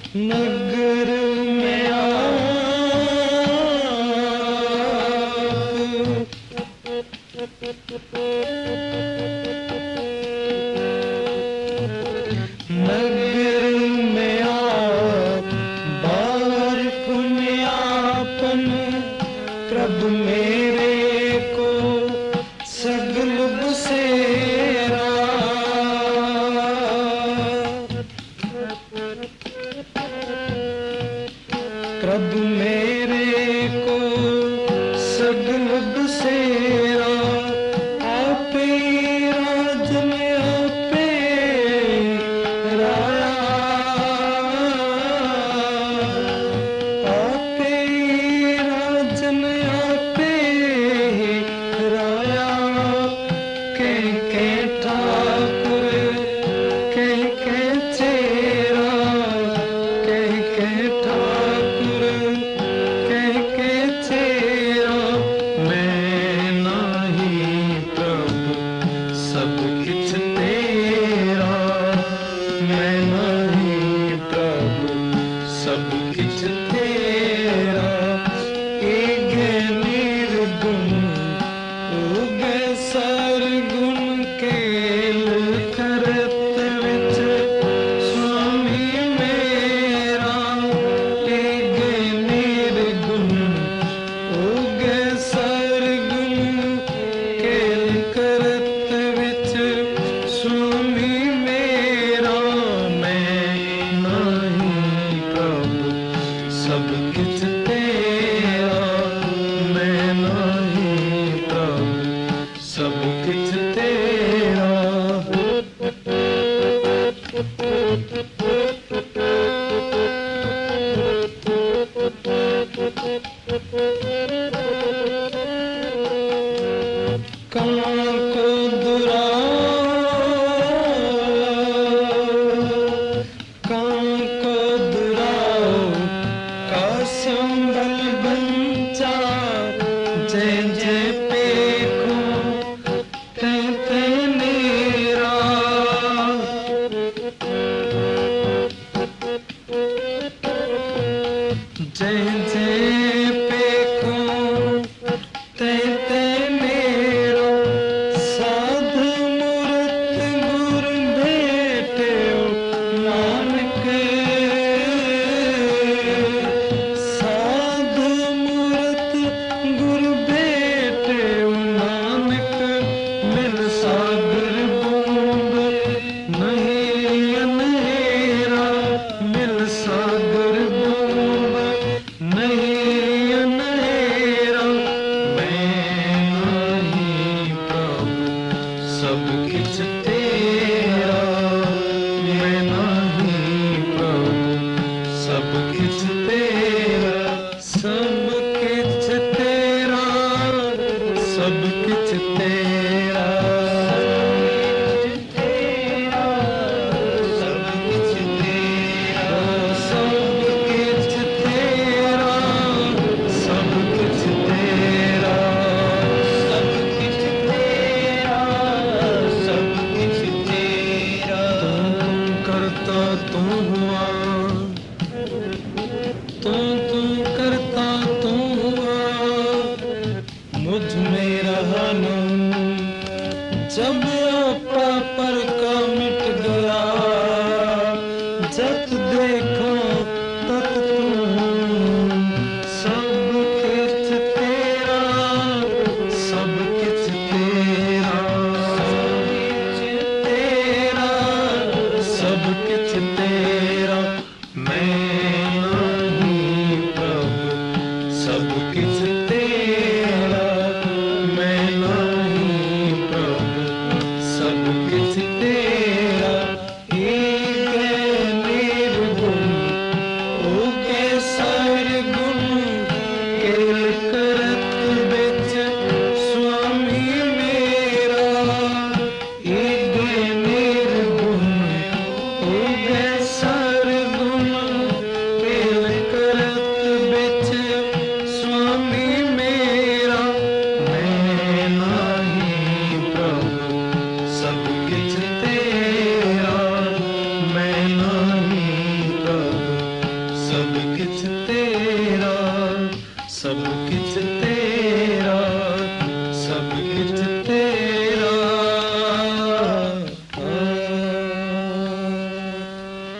नगर में आप बार पुण्यापन प्रभु मेरे को सगल बसेरा प्रभु मेरे को सगल बसेरा आपे राजन आपे राया आपे राजन आपे राया के ठाकुर के चेरा के ठाकुर के चेरा मैं नाही प्रभु सब किछ तेरा मैं नाही प्रभु सब किछ तेरा एक निर्गुण उगे सरगुण केल करत विच स्वामी मेरा एक निर्गुण उगे सरगुण केल करत विच स्वामी मेरा मैं नाही प्रभु सब किछ तेरा मैं नाही प्रभु सब किछ तेरा कहाँ को दुराओ का संबल बंचा जय जय पेखो ते नेरा जय जय पेखो ते नेरा साध मूरत गुर भेटो नानक साध मूरत गुर भेटो नानक मिल सागर बूंद नहीं अनहेरा मिल सागर बूंद नहीं अनहेरा मैं नाही प्रभु सब किछ तेरा मैं नाही प्रभु सब किछ तेरा सब किछ तेरा सब किछ तेरा सब किछ तेरा सब किछ तेरा सब किछ तेरा सब किछ तेरा सब किछ तेरा तुम करता तू हुआ तू करता तू हुआ मुझ में रहा न जब आपा पर का मिट गया जब देखो तब तू सब किछ तेरा सब किछ तेरा सब किछ तेरा मैं नाही प्रभु सब किछ तेरा मैं नाही प्रभु सब किछ तेरा एक निर्गुण उगे